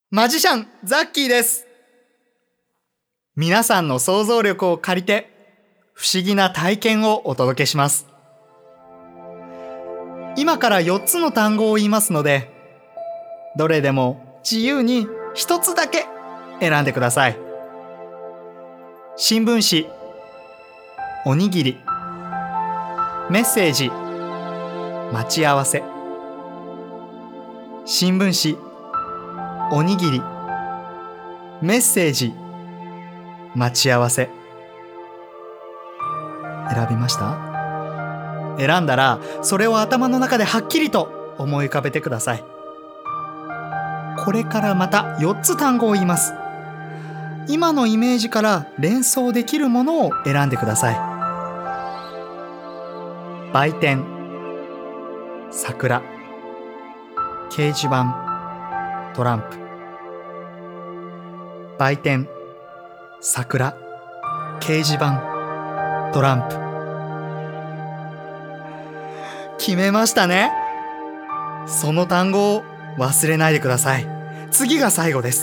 マジシャンザッキーです。皆さんの想像力を借りて不思議な体験をお届けします。今から4つの単語を言いますので、どれでも自由に1つだけ選んでください。新聞紙、おにぎり、メッセージ、待ち合わせ。新聞紙、おにぎり、メッセージ、待ち合わせ。選びました？選んだらそれを頭の中ではっきりと思い浮かべてください。これからまた4つ単語を言います。今のイメージから連想できるものを選んでください。売店、桜、掲示板、トランプ。売店、桜、掲示板、トランプ。決めましたね。その単語を忘れないでください。次が最後です。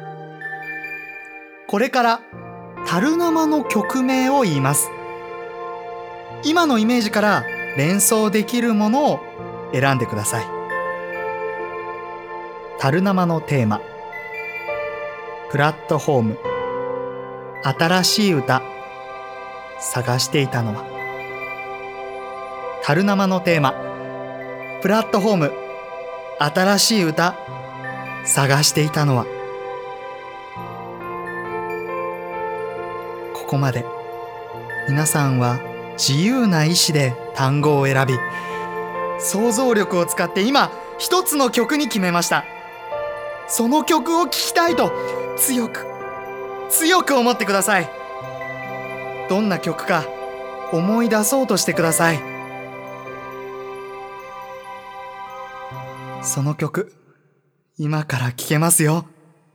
これから樽生の曲名を言います。今のイメージから連想できるものを選んでください。樽生のテーマ、プラットフォーム、新しい歌、探していたのは。樽生のテーマ、プラットフォーム、新しい歌、探していたのは。ここまで皆さんは自由な意志で単語を選び、想像力を使って今一つの曲に決めました。その曲を聴きたいと強く思ってください。どんな曲か思い出そうとしてください。その曲、今から聴けますよ。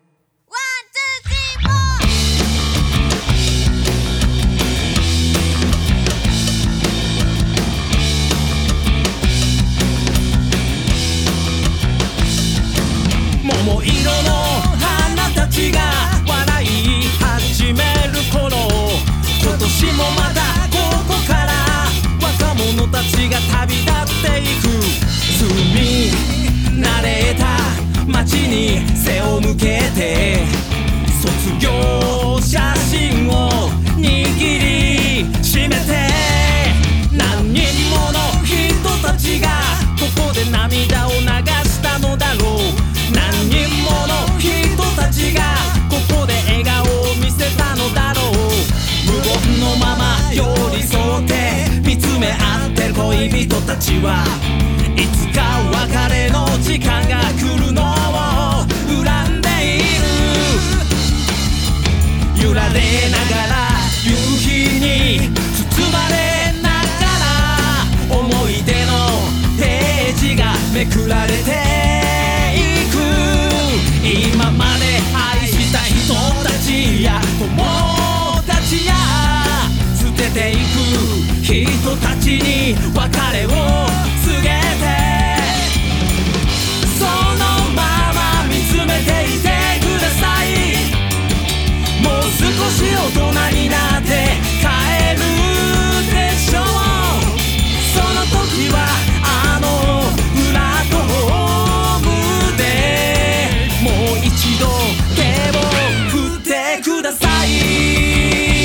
桃色の花たちが笑い始める頃、今年もまたここから若者たちが旅立っていく。住み慣れた街に背を向けて、卒業写真を握りしめて、何人もの人たちがここで涙を流したのだろう。何人もの人たちがここで笑顔を見せたのだろう。無言のまま寄り添って見つめ合ってる恋人たちは、いつか別れの時間が来るのを恨んでいる。揺られながら夕日に包まれながら、思い出のページがめくられて、今まで愛した人たちや友達や捨てていく人たちに別れを告げて、そのまま見つめていてください。もう少し大人になって帰るでしょう。その時はあのプラットフォームでもう一度手を振ってください。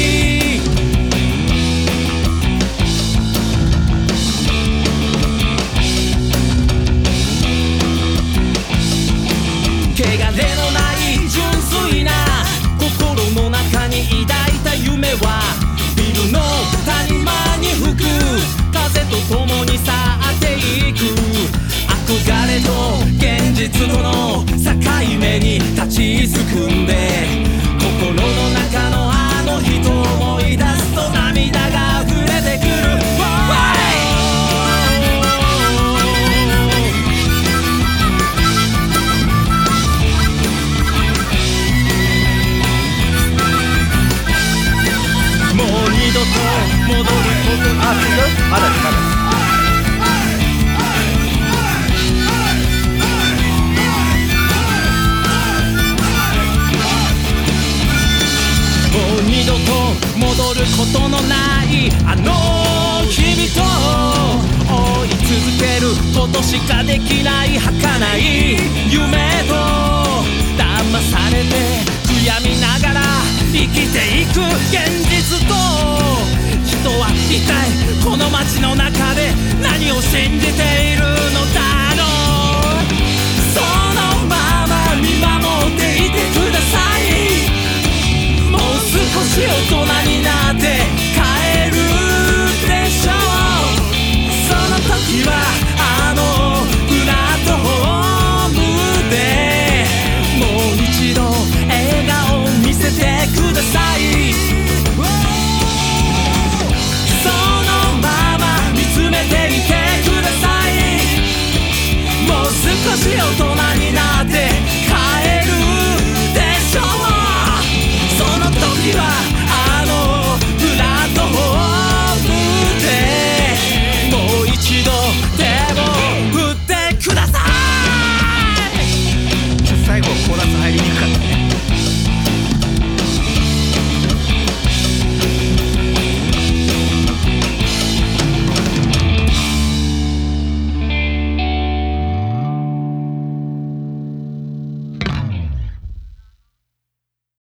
汚れのない純粋な心の中に抱いた夢は、ビルの谷間に吹く風と共に去っていく。憧れと現実との境目に立ちすくんで、心の中のあの人を思い出すと涙が溢れてくる。もう二度と戻ることなく、まだ戻ることのないあの日々と追い続けることしかできない儚い夢と